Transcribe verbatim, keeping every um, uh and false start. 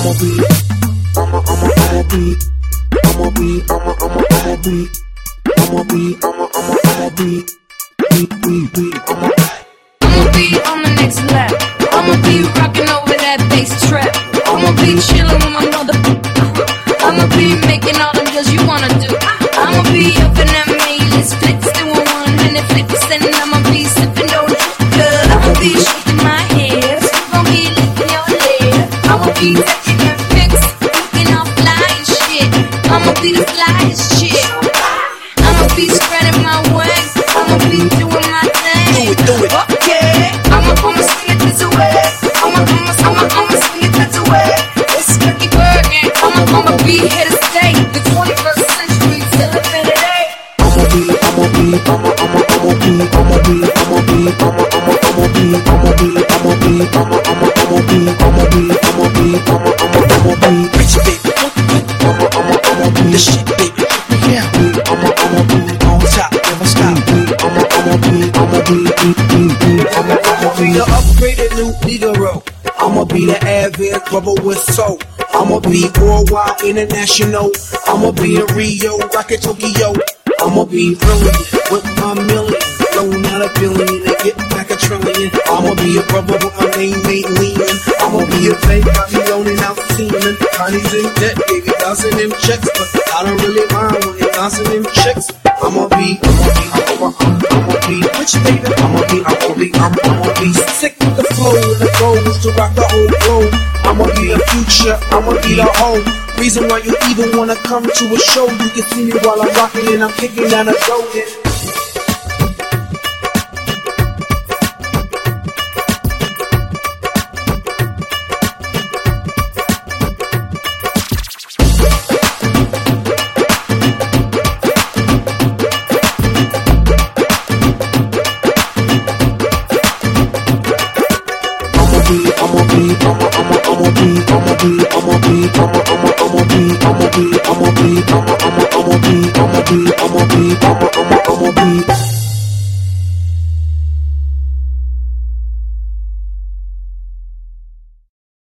I'ma be, I'ma, I'ma, I'ma be, I'ma be, I'ma, I'ma, I'ma be, I'ma be, I'ma, I'ma, I'ma be, be, be, be, I'ma. I'ma be on the next lap. I'ma be rocking over that bass trap. I'ma be chillin' with my mother. I'ma be making all them deals you wanna do. I'ma be up in that mail splits, doing one hundred fifty cent. I'ma be sipping those good. I'ma be shaking my hair. I'ma be licking your hair. I'ma be touching your pics, looking all fly and shit. I'ma be the flyest chick. I'ma be spreading my wings. I'ma be doing my thing. Do it, do it. Okay. I'ma, I'ma swing it this way. I'ma, I'ma, I'ma, I'ma swing it this way. It's Ricky Bergen. I'ma, I'ma be here to stay. The twenty-first century celebrate today. I'ma be, I'ma be, I'ma, I'ma, I'ma be, I'ma be, I'ma be, I'ma, I'ma, I'ma be, I'ma be, I'ma be, I'ma, I'ma, I'ma be, I'ma be, I'ma be, I'ma, I'ma, I'ma be. Rich baby, I'ma, I'ma, I'ma be the shit, baby. Yeah, I'ma, I'ma be on top, never stop. I'ma, I'ma be, I'ma be, be, be, be, I'ma, I'ma be the upgraded new Figaro. I'ma be the advent rubber with soul. I'ma be worldwide international. I'ma be in Rio, rocket Tokyo. I'ma be brilliant with my million. Loan out a billion and get back a trillion. I'ma be a brother with a name made leanin'. I'ma be a fake, I be loaning out semen. Connie's in debt, baby, bouncing them checks. But I don't really mind when they bouncing them checks. I'ma be, I'ma be, I'ma, I'ma, I'ma be rich, baby. I'ma be, I'ma be, I'ma, I'ma be sick with the flow. And the goal is to rock the whole globe. I'ma be the future, I'ma be the home. Reason why you even wanna come to a show. You can see me while I'm rocking and I'm kicking down a golden. I'ma be, I'ma, I'ma, I'ma be, I'ma be, I'ma be, I'ma, I'ma, I'ma be, I'ma be, I'ma be, I'ma, I'ma, I'ma be, I'ma be, I'ma be, I'ma, I'ma, I'ma be.